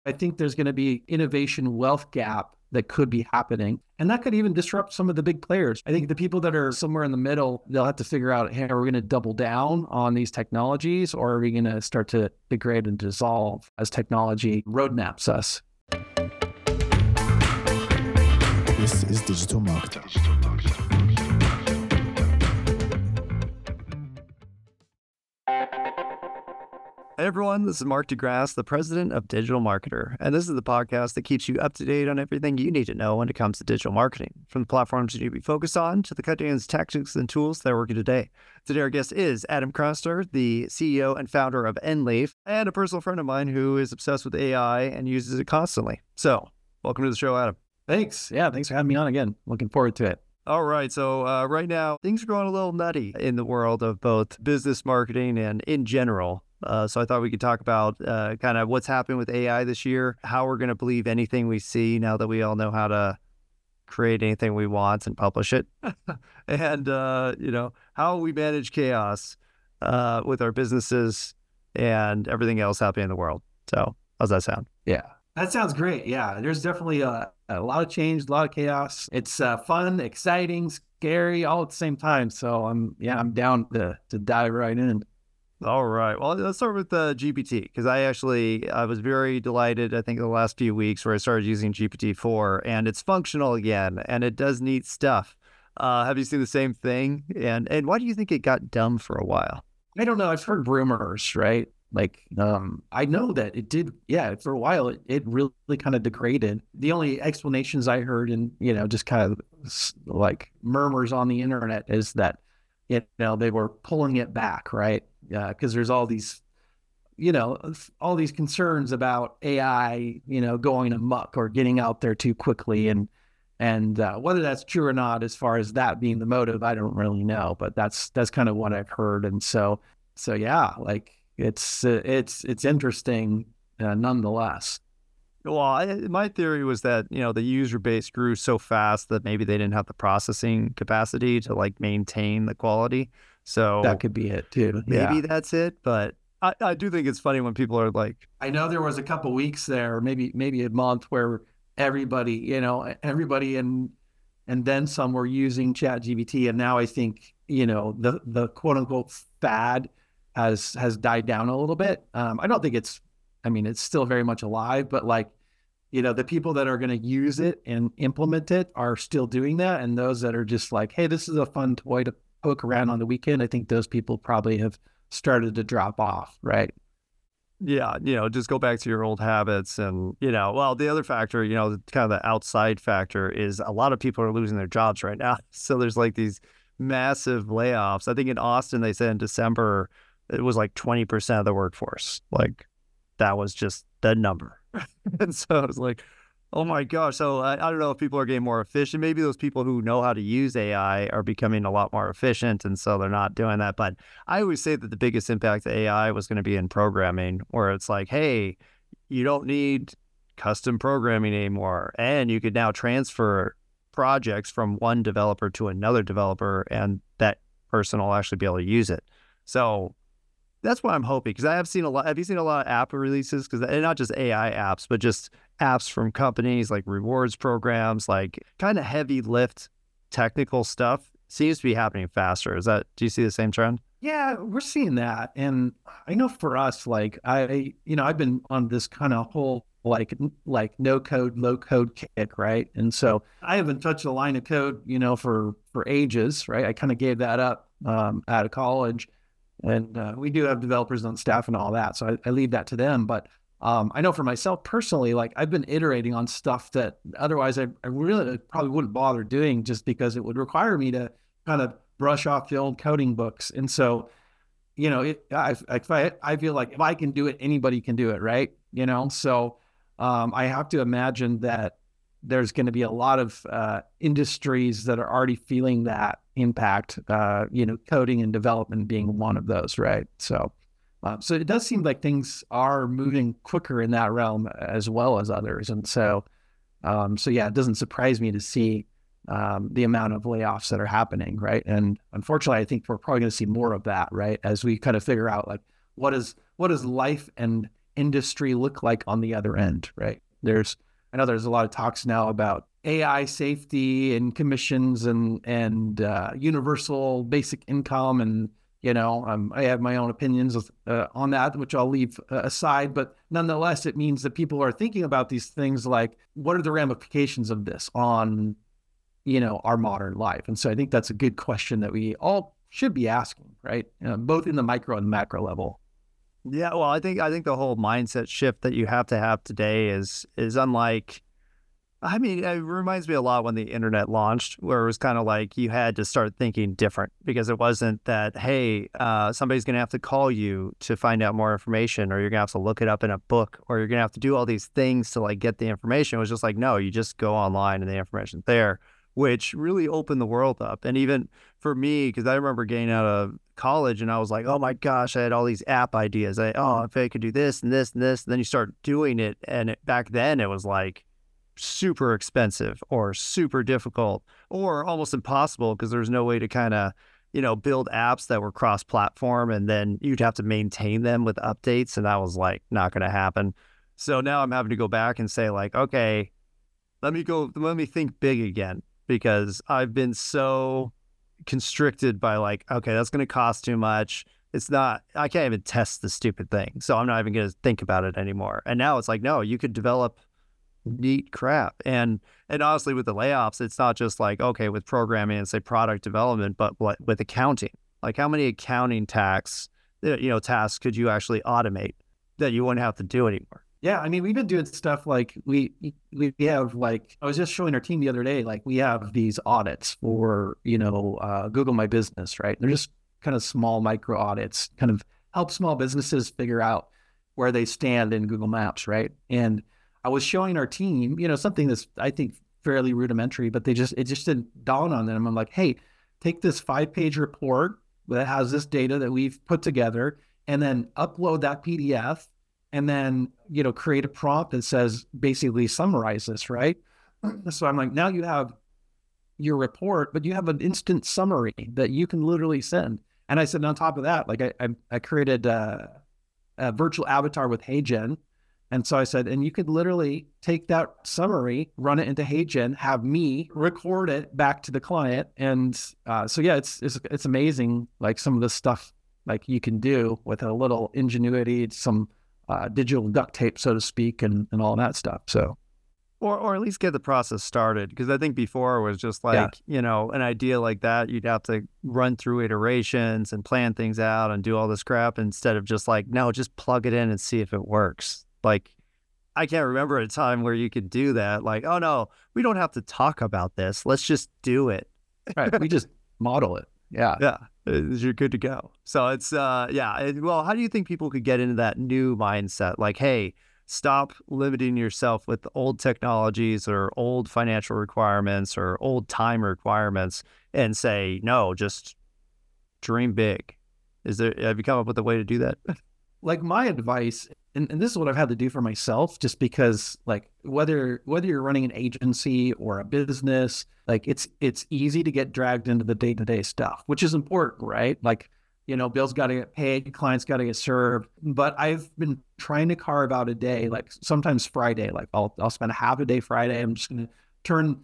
I think there's going to be innovation wealth gap that could be happening. And that could even disrupt some of the big players. I think the people that are somewhere in the middle, they'll have to figure out, hey, are we going to double down on these technologies, or are we going to start to degrade and dissolve as technology roadmaps us? This is Digital Marketing. Hey everyone, this is Mark DeGrasse, the president of Digital Marketer, and this is the podcast that keeps you up to date on everything you need to know when it comes to digital marketing, from the platforms you need to be focused on to the cutting-edge tactics and tools that are working today. Today our guest is Adam Kroster, the CEO and founder of Enleaf, and a personal friend of mine who is obsessed with AI and uses it constantly. So, welcome to the show, Adam. Thanks. Yeah, thanks for having me on again. Looking forward to it. All right. So right now, things are going a little nutty in the world of both business marketing and in general. So I thought we could talk about kind of what's happening with AI this year, how we're going to believe anything we see now that we all know how to create anything we want and publish it. And, how we manage chaos with our businesses and everything else happening in the world. So how's that sound? Yeah, that sounds great. Yeah, there's definitely a lot of change, a lot of chaos. It's fun, exciting, scary, all at the same time. So I'm down to dive right in. All right. Well, let's start with GPT, because I was very delighted, I think, in the last few weeks where I started using GPT-4, and it's functional again, and it does neat stuff. Have you seen the same thing? And why do you think it got dumb for a while? I don't know. I've heard rumors, right? Like, I know that it did. Yeah, for a while, it really kind of degraded. The only explanations I heard, and, just kind of like murmurs on the internet, is that, they were pulling it back, right? Because there's all these, all these concerns about AI, going amok or getting out there too quickly. And whether that's true or not, as far as that being the motive, I don't really know, but that's kind of what I've heard. And so yeah, like it's interesting nonetheless. Well, my theory was that, the user base grew so fast that maybe they didn't have the processing capacity to maintain the quality. So that could be it too. Maybe that's it. But I do think it's funny when people are like, I know there was a couple weeks there, maybe a month, where everybody and then some were using ChatGPT. And now I think, the quote unquote fad has died down a little bit. I don't think it's still very much alive, but the people that are going to use it and implement it are still doing that. And those that are just like, hey, this is a fun toy to poke around on the weekend, I think those people probably have started to drop off, right? Yeah, just go back to your old habits. And, the other factor, kind of the outside factor is a lot of people are losing their jobs right now. So there's these massive layoffs. I think in Austin, they said in December, it was 20% of the workforce. That was just the number. And so I was like, oh my gosh. So I don't know if people are getting more efficient. Maybe those people who know how to use AI are becoming a lot more efficient, and so they're not doing that. But I always say that the biggest impact of AI was going to be in programming, where it's like, hey, you don't need custom programming anymore. And you could now transfer projects from one developer to another developer, and that person will actually be able to use it. So that's what I'm hoping, because I have seen a lot. Have you seen a lot of app releases? And not just AI apps, but just apps from companies, like rewards programs, kind of heavy lift technical stuff seems to be happening faster. Do you see the same trend? Yeah, we're seeing that. And I know for us, I've been on this kind of whole no code, low code kick, right? And so I haven't touched a line of code, for ages, right? I kind of gave that up out of college. And we do have developers on staff and all that, so I leave that to them. But I know for myself personally, I've been iterating on stuff that otherwise I really probably wouldn't bother doing, just because it would require me to kind of brush off the old coding books. And so, I feel like if I can do it, anybody can do it, right? So I have to imagine that there's going to be a lot of industries that are already feeling that impact, coding and development being one of those, right? So it does seem like things are moving quicker in that realm as well as others. And so yeah, it doesn't surprise me to see the amount of layoffs that are happening, right? And unfortunately, I think we're probably going to see more of that, right? As we kind of figure out what is life and industry look like on the other end, right? I know there's a lot of talks now about AI safety and commissions and universal basic income, and I have my own opinions on that, which I'll leave aside. But nonetheless, it means that people are thinking about these things like, what are the ramifications of this on our modern life? And so I think that's a good question that we all should be asking, right? Both in the micro and macro level. Yeah, well, I think the whole mindset shift that you have to have today is unlike. I mean, it reminds me a lot when the internet launched, where it was kind of like you had to start thinking different, because it wasn't that, hey, somebody's going to have to call you to find out more information, or you're going to have to look it up in a book, or you're going to have to do all these things to like get the information. It was just like, no, you just go online and the information's there, which really opened the world up. And even for me, because I remember getting out of college and I was like, oh my gosh, I had all these app ideas. If I could do this and this and this, and then you start doing it. And back then it was like super expensive or super difficult or almost impossible, because there's no way to kind of, build apps that were cross-platform, and then you'd have to maintain them with updates. And that was like not going to happen. So now I'm having to go back and say like, okay, let me think big again, because I've been so constricted by like, okay, that's going to cost too much. I can't even test the stupid thing. So I'm not even going to think about it anymore. And now it's like, no, you could develop neat crap. And honestly, with the layoffs, it's not just like, okay, with programming and say product development, but with accounting, like how many accounting tasks could you actually automate that you wouldn't have to do anymore? Yeah, I mean, we've been doing stuff like we have, like, I was just showing our team the other day, like we have these audits for, Google My Business, right? They're just kind of small micro audits, kind of help small businesses figure out where they stand in Google Maps, right? And I was showing our team, something that's, I think, fairly rudimentary, but it just didn't dawn on them. I'm like, hey, take this 5-page report that has this data that we've put together, and then upload that PDF, and then, create a prompt that says, basically summarize this, right? So I'm like, now you have your report, but you have an instant summary that you can literally send. And I said, on top of that, like I created a virtual avatar with HeyGen. And so I said, and you could literally take that summary, run it into HeyGen, have me record it back to the client. And so, yeah, it's amazing, like some of the stuff like you can do with a little ingenuity, some digital duct tape, so to speak, and all that stuff. So, or at least get the process started. Because I think before it was just like, an idea like that, you'd have to run through iterations and plan things out and do all this crap, instead of just like, no, just plug it in and see if it works. Like, I can't remember a time where you could do that. Like, oh no, we don't have to talk about this. Let's just do it. Right. We just model it. Yeah. Yeah. You're good to go. So it's, well, how do you think people could get into that new mindset? Like, hey, stop limiting yourself with old technologies or old financial requirements or old time requirements, and say, no, just dream big. Have you come up with a way to do that? Like, my advice, and this is what I've had to do for myself, just because, like, whether you're running an agency or a business, like it's easy to get dragged into the day-to-day stuff, which is important, right? Like, bills got to get paid, clients got to get served. But I've been trying to carve out a day, like sometimes Friday, like I'll spend a half a day Friday. I'm just going to turn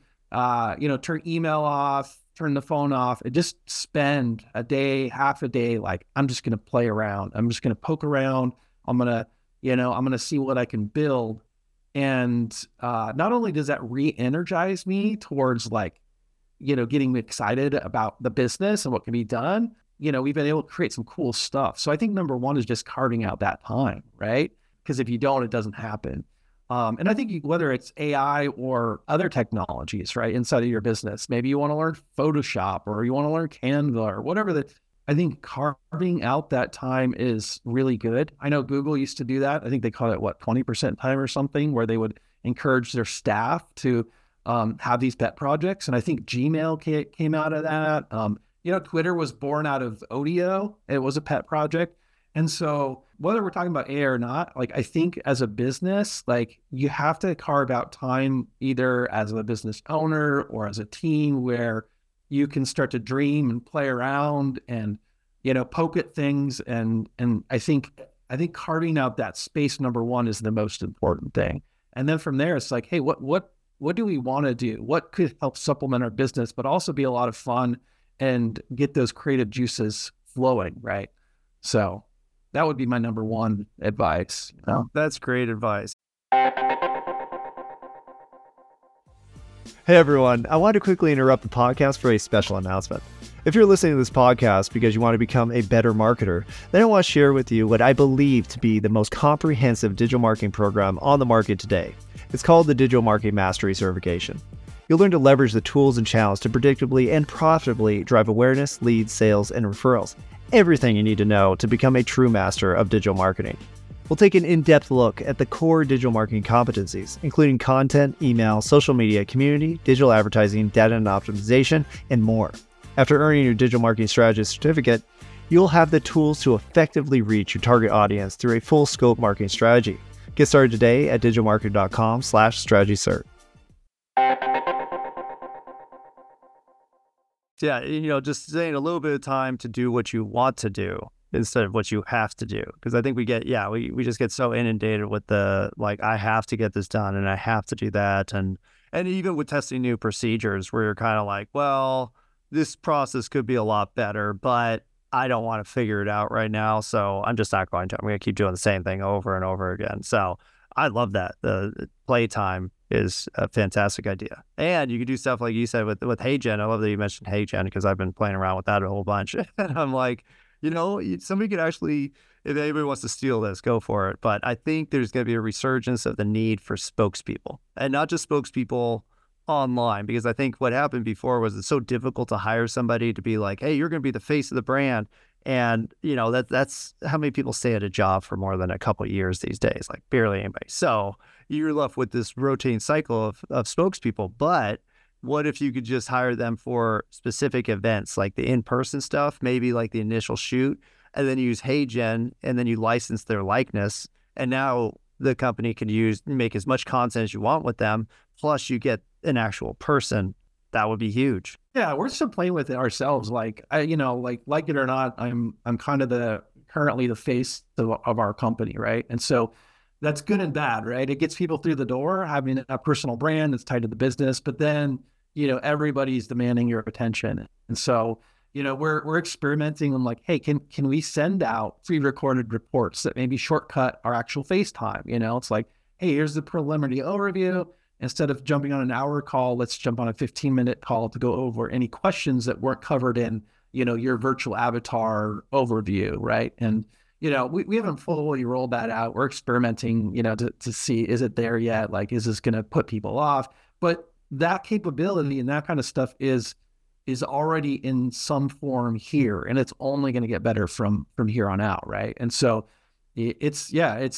email off, turn the phone off, and just spend a day, half a day. Like, I'm just going to play around. I'm just going to poke around. I'm going to see what I can build. And not only does that re-energize me towards, like, getting excited about the business and what can be done, we've been able to create some cool stuff. So I think number one is just carving out that time, right? Because if you don't, it doesn't happen. And I think whether it's AI or other technologies, right, inside of your business, maybe you want to learn Photoshop or you want to learn Canva or whatever I think carving out that time is really good. I know Google used to do that. I think they call it 20% time or something, where they would encourage their staff to have these pet projects. And I think Gmail came out of that. Twitter was born out of Odeo. It was a pet project. And so whether we're talking about AI or not, like, I think as a business, like, you have to carve out time either as a business owner or as a team where you can start to dream and play around and, poke at things. And I think I think carving out that space, number one, is the most important thing. And then from there, it's like, hey, what do we want to do? What could help supplement our business, but also be a lot of fun and get those creative juices flowing, right? So that would be my number one advice. You know? That's great advice. Hey everyone, I want to quickly interrupt the podcast for a special announcement. If you're listening to this podcast because you want to become a better marketer, then I want to share with you what I believe to be the most comprehensive digital marketing program on the market today. It's called the Digital Marketing Mastery Certification. You'll learn to leverage the tools and channels to predictably and profitably drive awareness, leads, sales, and referrals. Everything you need to know to become a true master of digital marketing. We'll take an in-depth look at the core digital marketing competencies, including content, email, social media, community, digital advertising, data and optimization, and more. After earning your digital marketing strategist certificate, you'll have the tools to effectively reach your target audience through a full scope marketing strategy. Get started today at digitalmarketing.com/strategy-cert. Yeah, just saying a little bit of time to do what you want to do instead of what you have to do. Because I think we just get so inundated with the, like, I have to get this done and I have to do that. And even with testing new procedures where you're kind of like, well, this process could be a lot better, but I don't want to figure it out right now. So I'm just not going to. I'm going to keep doing the same thing over and over again. So I love that. The playtime is a fantastic idea. And you could do stuff like you said with HeyGen. I love that you mentioned HeyGen because I've been playing around with that a whole bunch. And I'm like, somebody could actually, if anybody wants to steal this, go for it. But I think there's going to be a resurgence of the need for spokespeople, and not just spokespeople online, because I think what happened before was it's so difficult to hire somebody to be like, hey, you're going to be the face of the brand. And, that's how many people stay at a job for more than a couple of years these days, like barely anybody. So you're left with this rotating cycle of spokespeople. But what if you could just hire them for specific events, like the in-person stuff, maybe like the initial shoot, and then use HeyGen, and then you license their likeness. And now the company can make as much content as you want with them. Plus you get an actual person. That would be huge. Yeah, we're still playing with it ourselves. Like like it or not, I'm kind of currently the face of our company, right? And so that's good and bad, right? It gets people through the door, having a personal brand that's tied to the business, but then, everybody's demanding your attention. And so, we're experimenting on like, hey, can we send out pre-recorded reports that maybe shortcut our actual FaceTime? It's like, hey, here's the preliminary overview. Instead of jumping on an hour call, let's jump on a 15-minute call to go over any questions that weren't covered in, your virtual avatar overview, right? And, we haven't fully rolled that out. We're experimenting, to see, is it there yet? Like, is this going to put people off? But that capability and that kind of stuff is already in some form here, and it's only going to get better from here on out, right? And so it's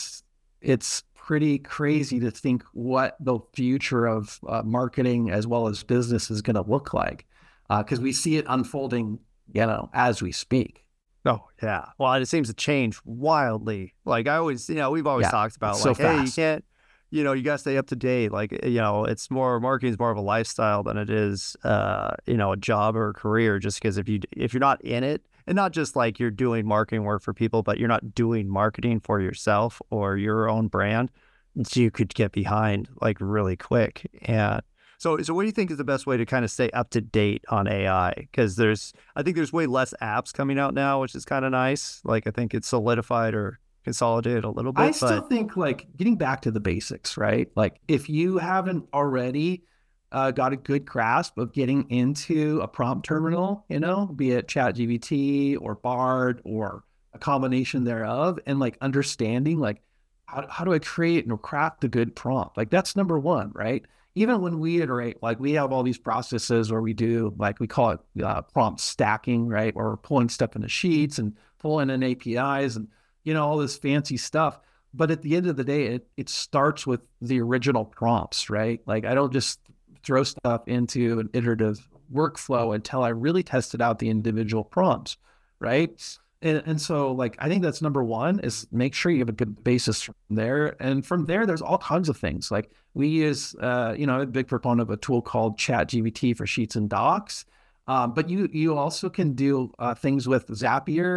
pretty crazy to think what the future of marketing as well as business is going to look like, because we see it unfolding, as we speak. Oh, yeah. Well, it seems to change wildly. Like I always, we've always talked about like, so hey, fast. you can't, you got to stay up to date. Like, it's marketing is more of a lifestyle than it is, a job or a career, just because if you're not in it, and not just like you're doing marketing work for people, but you're not doing marketing for yourself or your own brand, you could get behind like really quick. And so what do you think is the best way to kind of stay up to date on AI? Because I think there's way less apps coming out now, which is kind of nice. Like I think it's solidified or consolidated a little bit. I still think like getting back to the basics, right? Like if you haven't already got a good grasp of getting into a prompt terminal, be it ChatGPT or Bard or a combination thereof, and like understanding like how do I create and craft a good prompt? Like that's number one, right? Even when we iterate, like we have all these processes where we do, like we call it prompt stacking, right? Where we're pulling stuff into sheets and pulling in APIs and, all this fancy stuff. But at the end of the day, it starts with the original prompts, right? Like I don't just throw stuff into an iterative workflow until I really tested out the individual prompts, right? And so like, I think that's number one is make sure you have a good basis from there. And from there, there's all kinds of things. Like we use, I'm a big proponent of a tool called ChatGPT for Sheets and Docs. But you also can do things with Zapier.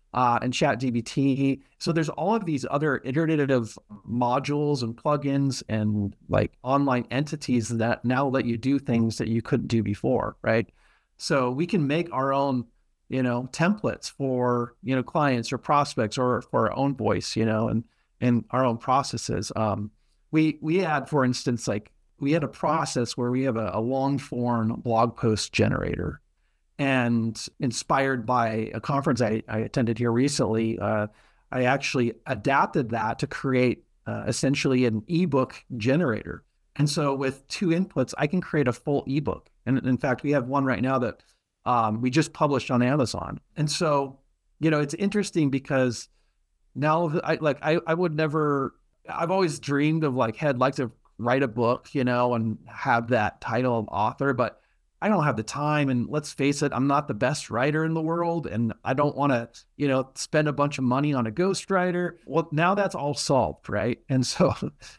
and ChatGPT. So there's all of these other iterative modules and plugins and like online entities that now let you do things that you couldn't do before, right? So we can make our own, templates for, clients or prospects or for our own voice, and our own processes. We had, for instance, like we had a process where we have a long form blog post generator, and inspired by a conference I attended here recently, I actually adapted that to create essentially an ebook generator. And so with 2 inputs, I can create a full ebook. And in fact, we have one right now that we just published on Amazon. And so, it's interesting because now I would never, I've always dreamed of like, hey, I'd like to write a book, and have that title of author, but I don't have the time. And let's face it, I'm not the best writer in the world. And I don't want to, spend a bunch of money on a ghostwriter. Well, now that's all solved, right? And so,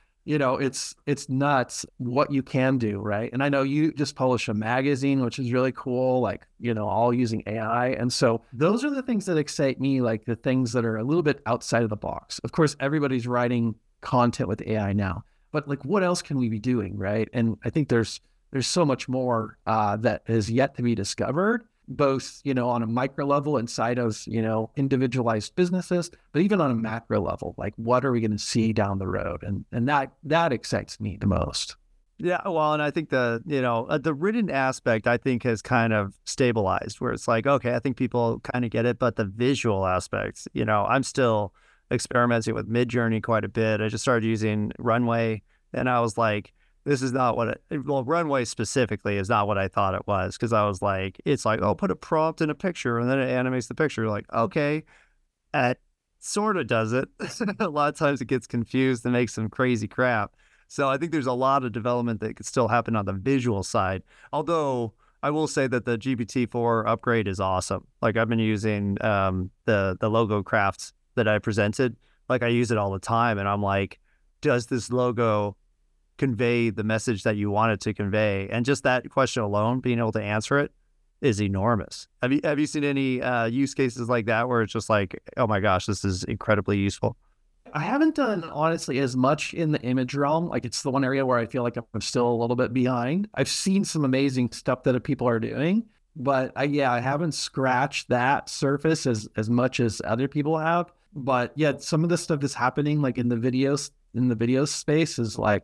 it's nuts what you can do, right? And I know you just published a magazine, which is really cool, like, all using AI. And so those are the things that excite me, like the things that are a little bit outside of the box. Of course, everybody's writing content with AI now, but like, what else can we be doing, right? And I think there's so much more that is yet to be discovered, both, on a micro level inside of, individualized businesses, but even on a macro level, like what are we going to see down the road? And that excites me the most. Yeah, well, and I think the written aspect, I think, has kind of stabilized where it's like, okay, I think people kind of get it, but the visual aspects, I'm still experimenting with Midjourney quite a bit. I just started using Runway, and I was like, this is not what Runway specifically is not what I thought it was, because I was like, it's like, oh, put a prompt in a picture and then it animates the picture. Like, okay, it sort of does it. A lot of times it gets confused and makes some crazy crap. So I think there's a lot of development that could still happen on the visual side. Although I will say that the GPT-4 upgrade is awesome. Like I've been using the logo crafts that I presented. Like I use it all the time, and I'm like, does this logo convey the message that you want it to convey? And just that question alone, being able to answer it, is enormous. Have you seen any use cases like that where it's just like, oh my gosh, this is incredibly useful? I haven't done honestly as much in the image realm. Like it's the one area where I feel like I'm still a little bit behind. I've seen some amazing stuff that people are doing, but I haven't scratched that surface as much as other people have. But yeah, some of the stuff that's happening like in the video space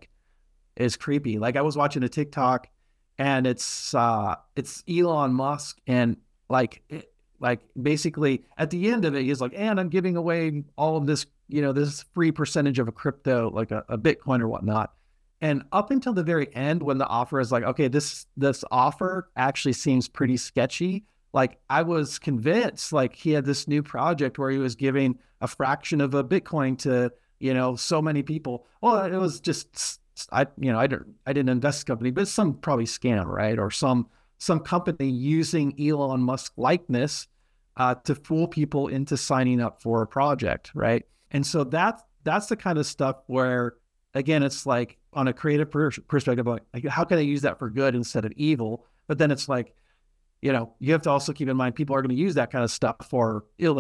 is creepy. Like I was watching a TikTok, and it's Elon Musk, and like basically at the end of it, he's like, and I'm giving away all of this, this free percentage of a crypto, like a Bitcoin or whatnot. And up until the very end, when the offer is like, okay, this offer actually seems pretty sketchy. Like I was convinced like he had this new project where he was giving a fraction of a Bitcoin to, so many people. Well, it was just, I didn't invest in the company, but it's some probably scam, right? Or some company using Elon Musk likeness to fool people into signing up for a project, right? And so that's the kind of stuff where, again, it's like on a creative perspective, like how can I use that for good instead of evil? But then it's like, you have to also keep in mind people are going to use that kind of stuff for ill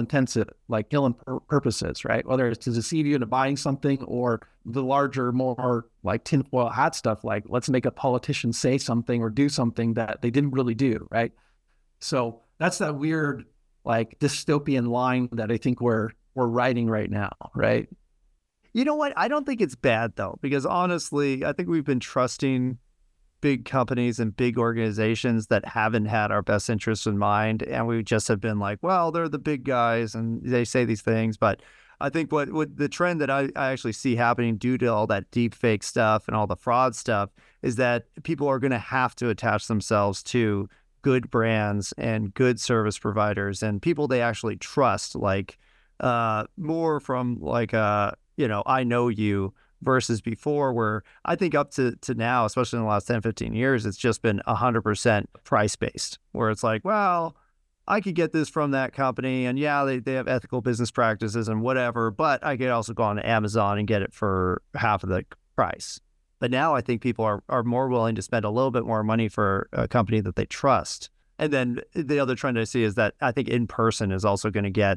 purposes, right? Whether it's to deceive you into buying something, or the larger, more like tinfoil hat stuff, like let's make a politician say something or do something that they didn't really do, right? So that's that weird like dystopian line that I think we're writing right now, right? You know what? I don't think it's bad though, because honestly, I think we've been trusting big companies and big organizations that haven't had our best interests in mind. And we just have been like, well, they're the big guys and they say these things. But I think what the trend that I actually see happening due to all that deep fake stuff and all the fraud stuff is that people are going to have to attach themselves to good brands and good service providers and people they actually trust, like more from like, I know you, versus before, where I think up to now, especially in the last 10, 15 years, it's just been 100% price-based, where it's like, well, I could get this from that company, and yeah, they have ethical business practices and whatever, but I could also go on Amazon and get it for half of the price. But now I think people are more willing to spend a little bit more money for a company that they trust. And then the other trend I see is that I think in person is also going to get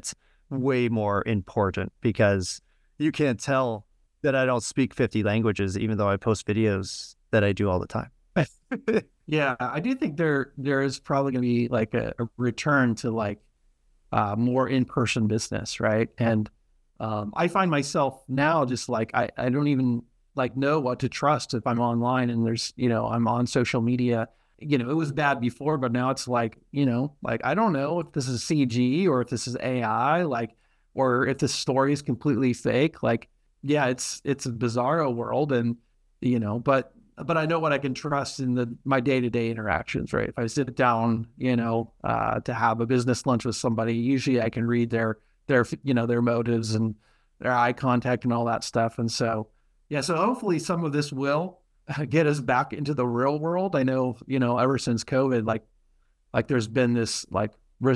way more important because you can't tell that I don't speak 50 languages, even though I post videos that I do all the time. Yeah, I do think there is probably going to be like a return to like more in-person business, right? And I find myself now just like I don't even like know what to trust if I'm online and there's, you know, I'm on social media. You know, it was bad before, but now it's like, you know, like I don't know if this is CG or if this is AI, like, or if the story is completely fake. Like, yeah, it's a bizarro world, and you know, but I know what I can trust in my day-to-day interactions, right? If I sit down, you know, to have a business lunch with somebody, usually I can read their you know, their motives and their eye contact and all that stuff. And so, yeah, so hopefully some of this will get us back into the real world. I know, you know, ever since COVID, like there's been this like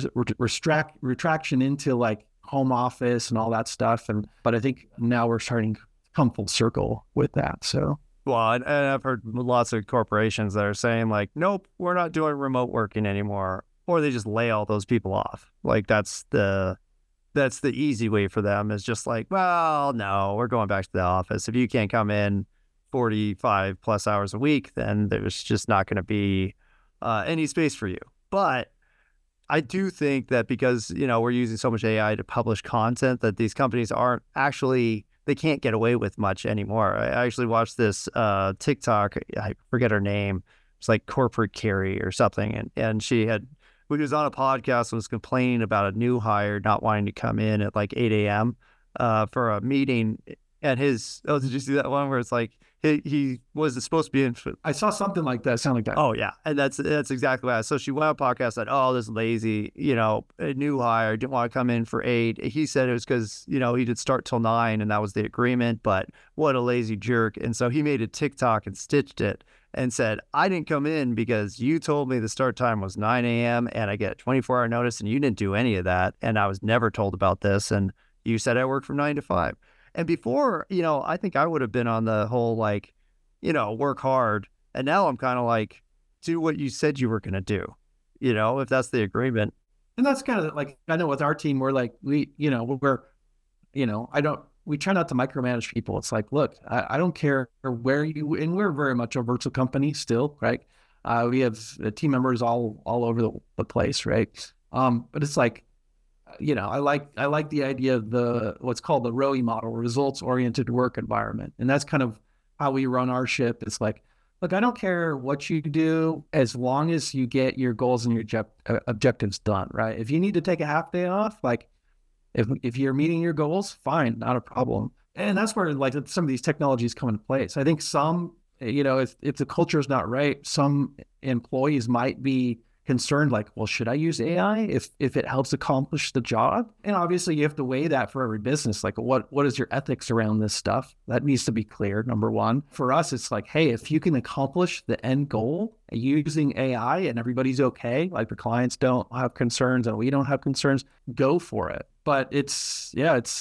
retraction into like home office and all that stuff. But I think now we're starting to come full circle with that. So. Well, and I've heard lots of corporations that are saying like, nope, we're not doing remote working anymore, or they just lay all those people off. Like that's the easy way for them, is just like, well, no, we're going back to the office. If you can't come in 45 plus hours a week, then there's just not going to be any space for you. But I do think that because, you know, we're using so much AI to publish content, that these companies aren't actually, they can't get away with much anymore. I actually watched this TikTok, I forget her name. It's like Corporate Carrie or something. And she was on a podcast and was complaining about a new hire not wanting to come in at like 8 a.m. For a meeting at his, oh, did you see that one where it's like, he was supposed to be in. I saw something like that. Sound like that. Oh yeah, and that's exactly what. So she went on a podcast, said, "Oh, this lazy, you know, a new hire didn't want to come in for 8." He said it was because, you know, he did start till 9, and that was the agreement. But what a lazy jerk! And so he made a TikTok and stitched it and said, "I didn't come in because you told me the start time was 9 a.m. and I get a 24-hour notice, and you didn't do any of that, and I was never told about this, and you said I work from 9 to 5." And before, you know, I think I would have been on the whole, like, you know, work hard. And now I'm kind of like, do what you said you were going to do, you know, if that's the agreement. And that's kind of like, I know with our team, we're like, we try not to micromanage people. It's like, look, I don't care where you, and we're very much a virtual company still, right? We have team members all over the place, right? But it's like, you know, I like the idea of what's called the ROE model, results-oriented work environment. And that's kind of how we run our ship. It's like, look, I don't care what you do as long as you get your goals and your objectives done, right? If you need to take a half day off, like if you're meeting your goals, fine, not a problem. And that's where like some of these technologies come into place. I think some, you know, if the culture is not right, some employees might be concerned like, well, should I use AI if it helps accomplish the job? And obviously you have to weigh that for every business. Like what is your ethics around this stuff? That needs to be clear, number one. For us, it's like, hey, if you can accomplish the end goal using AI and everybody's okay, like the clients don't have concerns and we don't have concerns, go for it. But it's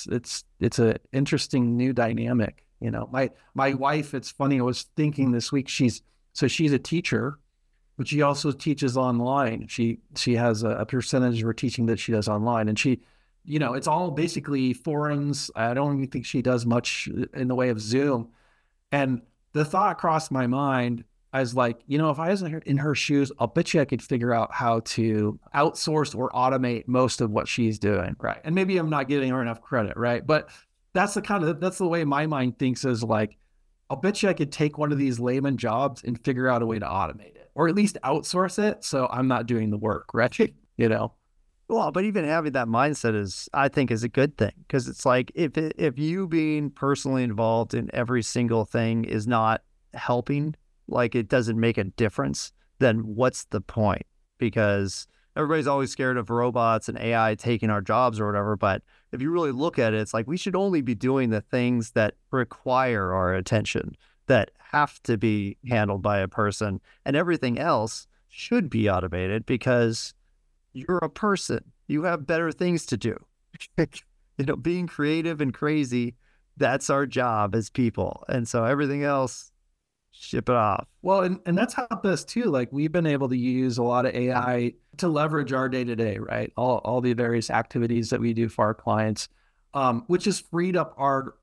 an interesting new dynamic. You know, my wife, it's funny, I was thinking this week, she's a teacher, but she also teaches online. She has a percentage of her teaching that she does online. And she, you know, it's all basically forums. I don't even think she does much in the way of Zoom. And the thought crossed my mind, I was like, you know, if I was in her shoes, I'll bet you I could figure out how to outsource or automate most of what she's doing, right? And maybe I'm not giving her enough credit, right? But that's the way my mind thinks, is like, I'll bet you I could take one of these layman jobs and figure out a way to automate it, or at least outsource it, so I'm not doing the work, right? You know? Well, but even having that mindset I think is a good thing, because it's like if you being personally involved in every single thing is not helping, like it doesn't make a difference, then what's the point? Because everybody's always scared of robots and AI taking our jobs or whatever. But if you really look at it, it's like we should only be doing the things that require our attention, that have to be handled by a person, and everything else should be automated because you're a person. You have better things to do. You know, being creative and crazy, that's our job as people. And so everything else, ship it off. Well, and that's helped us too. Like we've been able to use a lot of AI to leverage our day to day, right? All the various activities that we do for our clients, which has freed up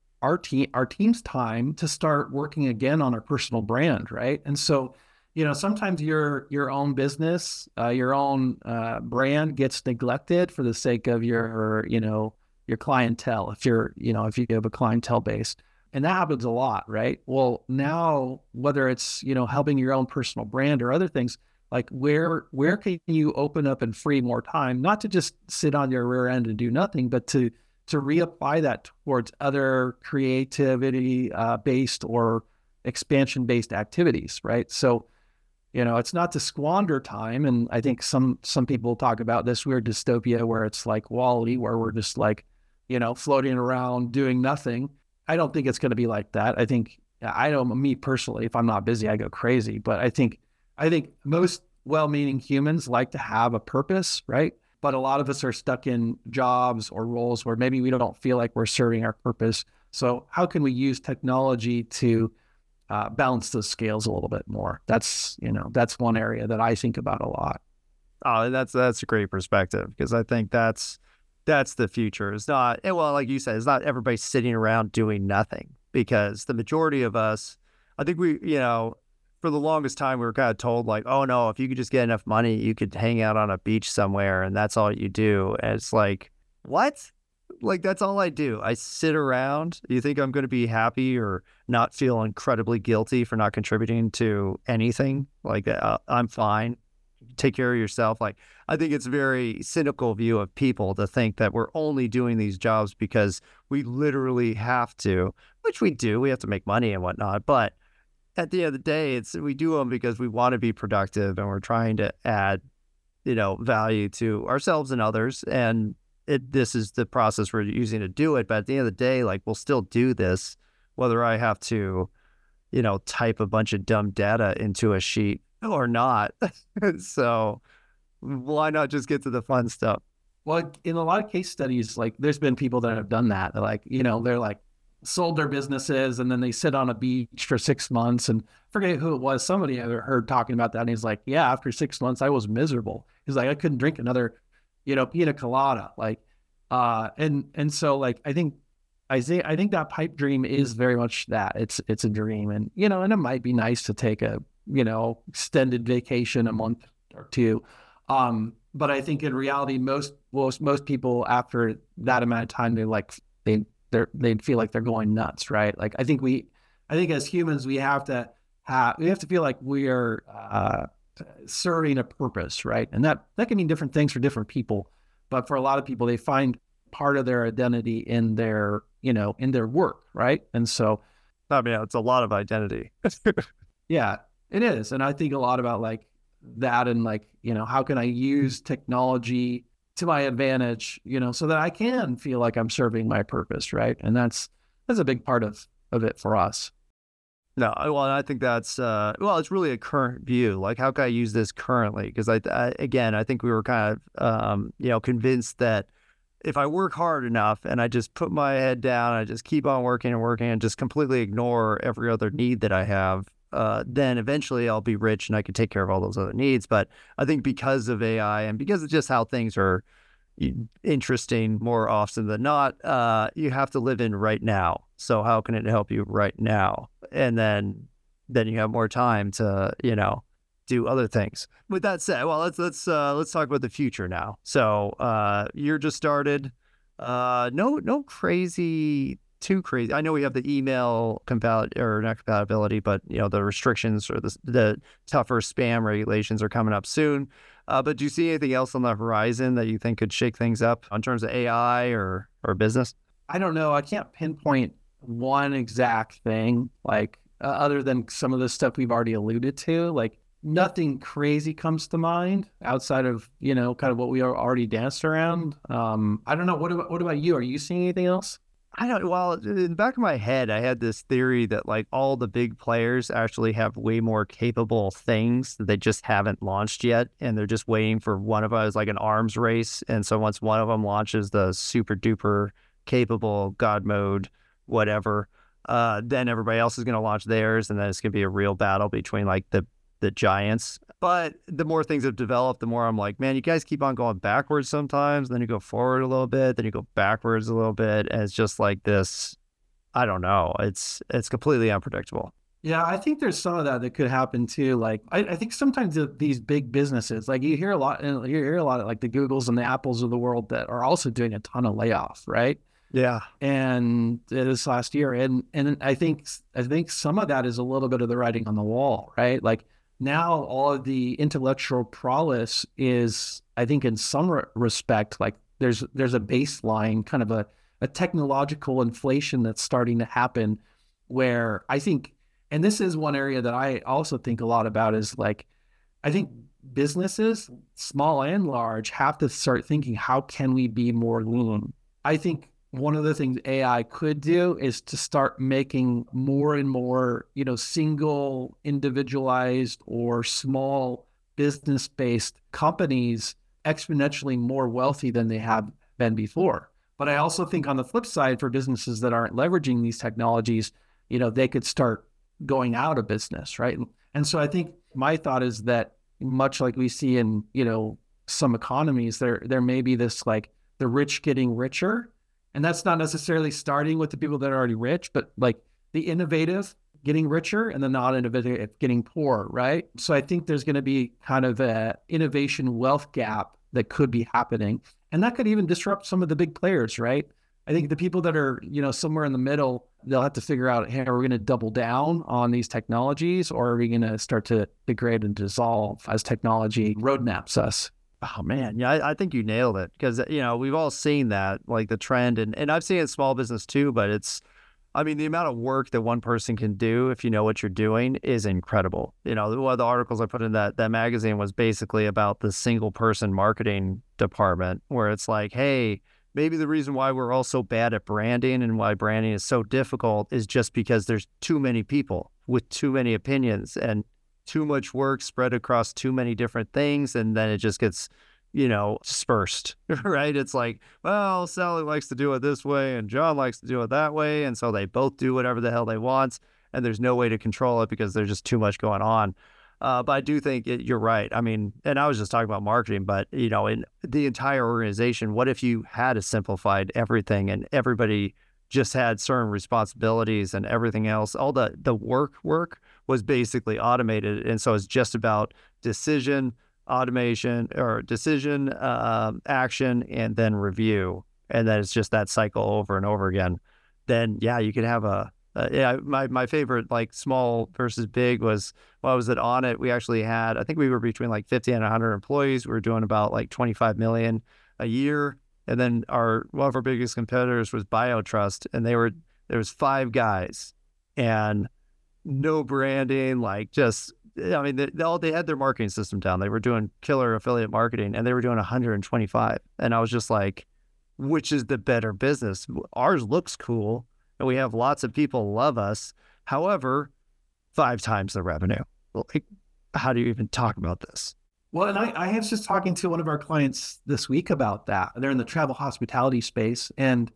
our team's time to start working again on our personal brand, right? And so, sometimes your own business, your own brand gets neglected for the sake of your clientele. If you have a clientele base, and that happens a lot, right? Well, now whether it's helping your own personal brand or other things, like where can you open up and free more time, not to just sit on your rear end and do nothing, but to reapply that towards other creativity based or expansion based activities, right? So it's not to squander time. And I think some people talk about this weird dystopia where it's like Wall-E, where we're just like, floating around doing nothing. I don't think it's going to be like that. I know me personally, if I'm not busy, I go crazy. But I think most well-meaning humans like to have a purpose, right? But a lot of us are stuck in jobs or roles where maybe we don't feel like we're serving our purpose. So how can we use technology to balance those scales a little bit more? That's one area that I think about a lot. Oh, that's a great perspective, because I think that's the future. It's not, well, like you said, it's not everybody sitting around doing nothing, because the majority of us, I think for the longest time, we were kind of told like, oh no, if you could just get enough money, you could hang out on a beach somewhere and that's all you do. And it's like, what? Like, that's all I do. I sit around. You think I'm going to be happy or not feel incredibly guilty for not contributing to anything? Like, I'm fine. Take care of yourself. Like, I think it's a very cynical view of people to think that we're only doing these jobs because we literally have to, which we do. We have to make money and whatnot. But at the end of the day, we do them because we want to be productive and we're trying to add, value to ourselves and others. And this is the process we're using to do it. But at the end of the day, like, we'll still do this, whether I have to, type a bunch of dumb data into a sheet or not. So why not just get to the fun stuff? Well, in a lot of case studies, like, there's been people that have done that. They're like, they're like sold their businesses and then they sit on a beach for 6 months, and forget who it was. Somebody I heard talking about that. And he's like, yeah, after 6 months, I was miserable. He's like, I couldn't drink another pina colada. Like, and so like, I think that pipe dream is very much that it's a dream, and, and it might be nice to take a, extended vacation a month or two. But I think in reality, most people after that amount of time, they feel like they're going nuts, right? Like, I think as humans, we have to feel like we are, serving a purpose, right? And that can mean different things for different people. But for a lot of people, they find part of their identity in their work, right? And so, I mean, it's a lot of identity. Yeah, it is. And I think a lot about like that, and like, how can I use technology to my advantage, so that I can feel like I'm serving my purpose, right? And that's a big part of it for us. No, well, I think that's it's really a current view. Like, how can I use this currently? Because I think we were kind of convinced that if I work hard enough and I just put my head down, I just keep on working and working and just completely ignore every other need that I have, then eventually I'll be rich and I can take care of all those other needs. But I think because of AI and because of just how things are interesting more often than not, you have to live in right now. So how can it help you right now? And then you have more time to, do other things. With that said, well, let's talk about the future now. So you're just started. No too crazy. I know we have the email not compatibility, but the restrictions or the tougher spam regulations are coming up soon. But do you see anything else on the horizon that you think could shake things up in terms of AI or business? I don't know. I can't pinpoint one exact thing, like other than some of the stuff we've already alluded to. Like, nothing crazy comes to mind outside of, kind of what we are already danced around. I don't know. What about you? Are you seeing anything else? Well, in the back of my head, I had this theory that like all the big players actually have way more capable things that they just haven't launched yet. And they're just waiting for one of us, like an arms race. And so once one of them launches the super duper capable God mode, whatever, then everybody else is going to launch theirs. And then it's going to be a real battle between like the the giants. But the more things have developed, the more I'm like, man, you guys keep on going backwards sometimes. Then you go forward a little bit, then you go backwards a little bit. And it's just like this, I don't know. It's completely unpredictable. Yeah, I think there's some of that could happen too. Like, I think sometimes these big businesses, like you hear a lot of like the Googles and the Apples of the world that are also doing a ton of layoffs, right? Yeah. And this last year, and I think some of that is a little bit of the writing on the wall, right? Like now, all of the intellectual prowess is, I think, in some respect, like there's a baseline, kind of a technological inflation that's starting to happen, where I think. And this is one area that I also think a lot about is like, I think businesses, small and large, have to start thinking, how can we be more lean? I think one of the things AI could do is to start making more and more, single individualized or small business-based companies exponentially more wealthy than they have been before. But I also think on the flip side, for businesses that aren't leveraging these technologies, they could start going out of business, right? And so I think my thought is that much like we see in, some economies, there may be this like the rich getting richer. And that's not necessarily starting with the people that are already rich, but like the innovative getting richer and the non-innovative getting poor, right? So I think there's going to be kind of a innovation wealth gap that could be happening. And that could even disrupt some of the big players, right? I think the people that are, somewhere in the middle, they'll have to figure out, hey, are we going to double down on these technologies, or are we going to start to degrade and dissolve as technology roadmaps us? Oh man, yeah, I think you nailed it, because we've all seen that, like the trend, and I've seen it in small business too. But the amount of work that one person can do if you know what you're doing is incredible. One of the articles I put in that magazine was basically about the single person marketing department, where it's like, hey, maybe the reason why we're all so bad at branding and why branding is so difficult is just because there's too many people with too many opinions and too much work spread across too many different things. And then it just gets, dispersed, right? It's like, well, Sally likes to do it this way and John likes to do it that way. And so they both do whatever the hell they want. And there's no way to control it because there's just too much going on. But I do think you're right. And I was just talking about marketing, but, in the entire organization, what if you had simplified everything and everybody just had certain responsibilities and everything else? All the work was basically automated. And so it's just about decision, automation, or decision, action, and then review. And then it's just that cycle over and over again. Then, yeah, you could have my favorite, like small versus big, was when I was at Onnit. We actually had, I think we were between like 50 and 100 employees. We were doing about like 25 million a year. And then one of our biggest competitors was BioTrust, and there was 5 guys and no branding, like just, they had their marketing system down. They were doing killer affiliate marketing, and they were doing 125. And I was just like, which is the better business? Ours looks cool, and we have lots of people love us. However, 5 times the revenue. Like, how do you even talk about this? Well, and I was just talking to one of our clients this week about that. They're in the travel hospitality space, and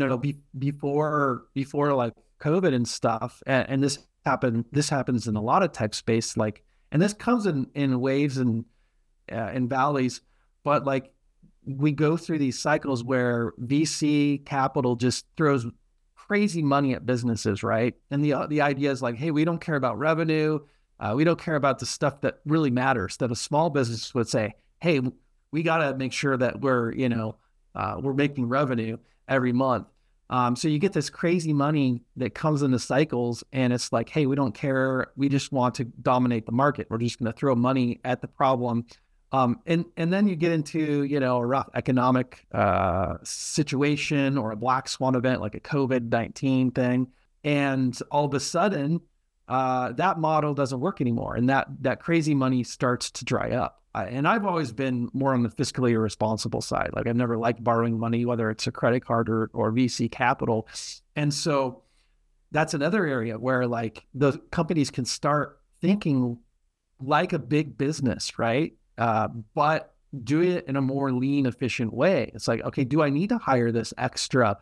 before like COVID and stuff, and this happens in a lot of tech space, like, and this comes in waves and in valleys, but like we go through these cycles where VC capital just throws crazy money at businesses, right? And the idea is like, hey, we don't care about revenue. We don't care about the stuff that really matters, that a small business would say, hey, we got to make sure that we're making revenue every month. So you get this crazy money that comes in the cycles, and it's like, hey, we don't care. We just want to dominate the market. We're just going to throw money at the problem. And then you get into, a rough economic situation or a black swan event like a COVID-19 thing. And all of a sudden, that model doesn't work anymore. And that crazy money starts to dry up. And I've always been more on the fiscally irresponsible side. Like, I've never liked borrowing money, whether it's a credit card or VC capital. And so that's another area where like the companies can start thinking like a big business, right? But do it in a more lean, efficient way. It's like, okay, do I need to hire this extra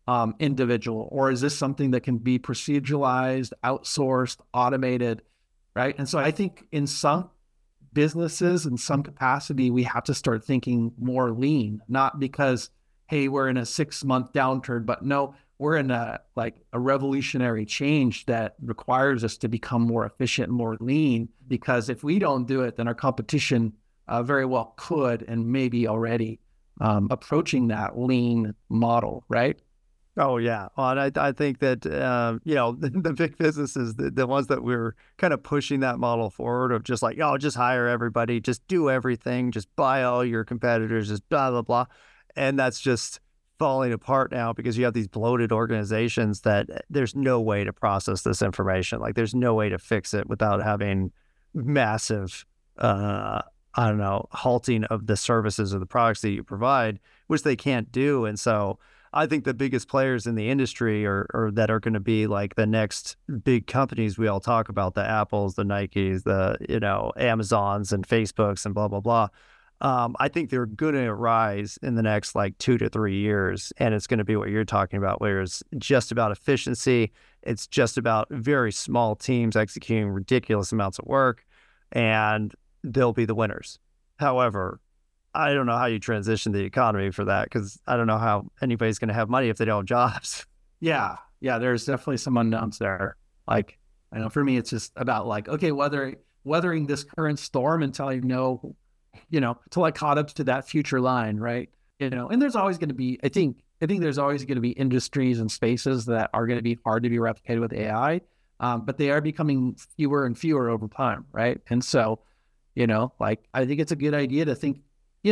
individual, or is this something that can be proceduralized, outsourced, automated? right? And so I think in some businesses, in some capacity, we have to start thinking more lean, not because, hey, we're in a 6-month downturn, but no, we're in a revolutionary change that requires us to become more efficient and more lean. Because if we don't do it, then our competition very well could and maybe already approaching that lean model, right? Oh yeah, well, and I think that the big businesses, the ones that we're kind of pushing that model forward of just like, oh, just hire everybody, just do everything, just buy all your competitors, just blah blah blah, and that's just falling apart now because you have these bloated organizations that there's no way to process this information. Like there's no way to fix it without having massive, I don't know, halting of the services or the products that you provide, which they can't do, and so. I think the biggest players in the industry or that are going to be like the next big companies we all talk about, the Apples, the Nikes, the, Amazons and Facebooks and blah, blah, blah. I think they're going to rise in the next like 2 to 3 years. And it's going to be what you're talking about, where it's just about efficiency. It's just about very small teams executing ridiculous amounts of work, and they'll be the winners. However, I don't know how you transition the economy for that, because I don't know how anybody's going to have money if they don't have jobs. Yeah. There's definitely some unknowns there. Like, I know for me, it's just about like, okay, weathering this current storm until I know, until I caught up to that future line, right? And there's always going to be, I think there's always going to be industries and spaces that are going to be hard to be replicated with AI, but they are becoming fewer and fewer over time, right? And so, I think it's a good idea to think,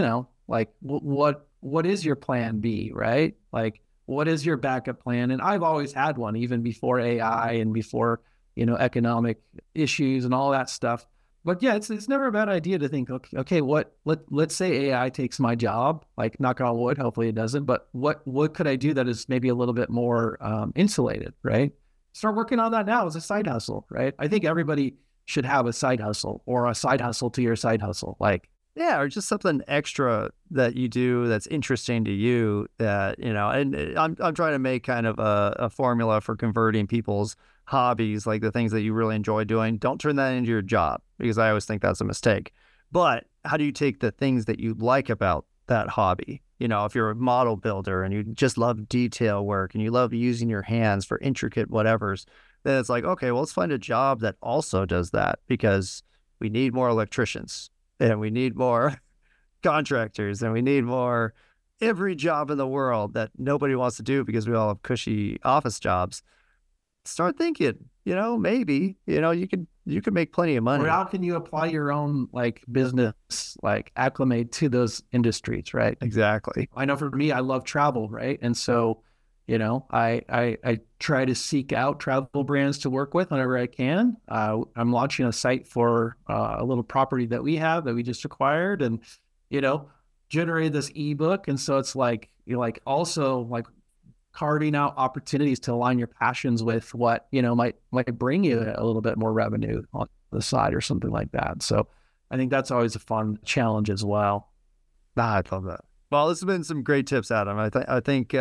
what is your plan B, right? Like, what is your backup plan? And I've always had one, even before AI and before, economic issues and all that stuff. But yeah, it's never a bad idea to think, okay, let's say AI takes my job, like knock on wood, hopefully it doesn't, but what could I do that is maybe a little bit more insulated, right? Start working on that now as a side hustle, right? I think everybody should have a side hustle or a side hustle to your side hustle. Yeah, or just something extra that you do that's interesting to you that, and I'm trying to make kind of a formula for converting people's hobbies, like the things that you really enjoy doing. Don't turn that into your job, because I always think that's a mistake. But how do you take the things that you like about that hobby? If you're a model builder and you just love detail work and you love using your hands for intricate whatevers, then it's like, okay, well, let's find a job that also does that, because we need more electricians. And we need more contractors, and we need more every job in the world that nobody wants to do because we all have cushy office jobs. Start thinking, maybe, you could make plenty of money. Or how can you apply your own business, acclimate to those industries, right? Exactly. I know for me, I love travel, right? And so, I try to seek out travel brands to work with whenever I can. I'm launching a site for a little property that we have that we just acquired, and generated this ebook. And so it's also carving out opportunities to align your passions with what might bring you a little bit more revenue on the side or something like that. So I think that's always a fun challenge as well. I love that. Well, this has been some great tips, Adam. I think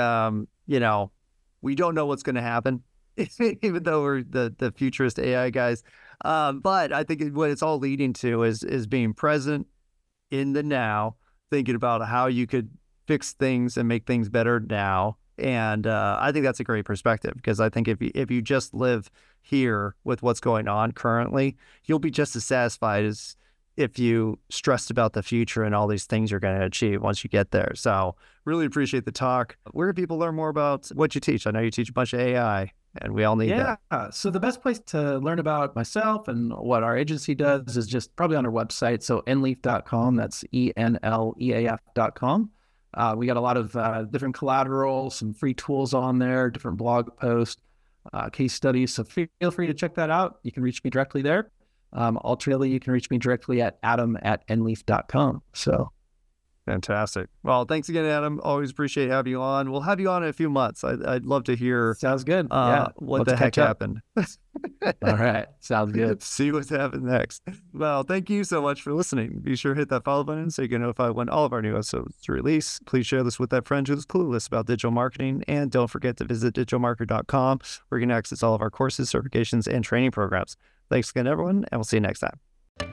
we don't know what's going to happen, even though we're the futurist AI guys. But I think what it's all leading to is being present in the now, thinking about how you could fix things and make things better now. And I think that's a great perspective, because I think if you just live here with what's going on currently, you'll be just as satisfied as if you stressed about the future and all these things you're going to achieve once you get there. So really appreciate the talk. Where do people learn more about what you teach? I know you teach a bunch of AI, and we all need that. Yeah. So the best place to learn about myself and what our agency does is just probably on our website. So enleaf.com. That's ENLEAF.com. We got a lot of different collateral, some free tools on there, different blog posts, case studies. So feel free to check that out. You can reach me directly there. Alternatively, you can reach me directly at adam@enleaf.com. So fantastic. Well, thanks again, Adam. Always appreciate having you on. We'll have you on in a few months. I'd love to hear. Sounds good. What the heck happened? All right. Sounds good. See what's happened next. Well, thank you so much for listening. Be sure to hit that follow button so you get notified when all of our new episodes release. Please share this with that friend who's clueless about digital marketing. And don't forget to visit digitalmarketer.com, where you can access all of our courses, certifications, and training programs. Thanks again, everyone, and we'll see you next time.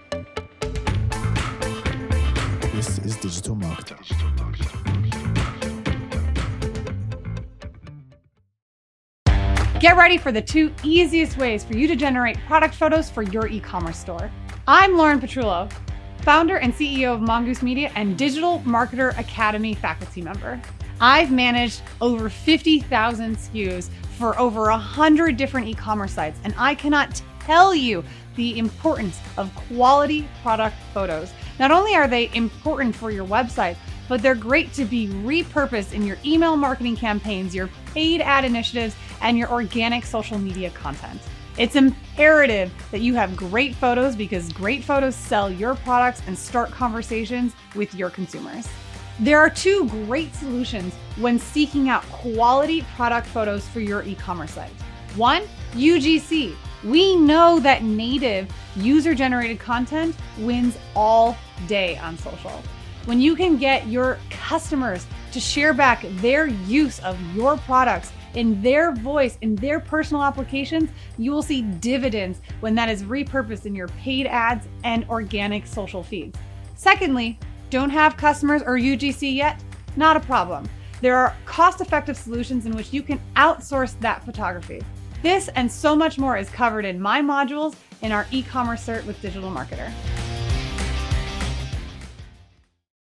This is Digital Marketing. Get ready for the 2 easiest ways for you to generate product photos for your e-commerce store. I'm Lauren Petrullo, founder and CEO of Mongoose Media and Digital Marketer Academy faculty member. I've managed over 50,000 SKUs for over 100 different e-commerce sites, and I cannot tell you the importance of quality product photos. Not only are they important for your website, but they're great to be repurposed in your email marketing campaigns, your paid ad initiatives, and your organic social media content. It's imperative that you have great photos because great photos sell your products and start conversations with your consumers. There are 2 great solutions when seeking out quality product photos for your e-commerce site. 1, UGC. We know that native user-generated content wins all day on social. When you can get your customers to share back their use of your products in their voice, in their personal applications, you will see dividends when that is repurposed in your paid ads and organic social feeds. Secondly, don't have customers or UGC yet? Not a problem. There are cost-effective solutions in which you can outsource that photography. This and so much more is covered in my modules in our e-commerce cert with Digital Marketer.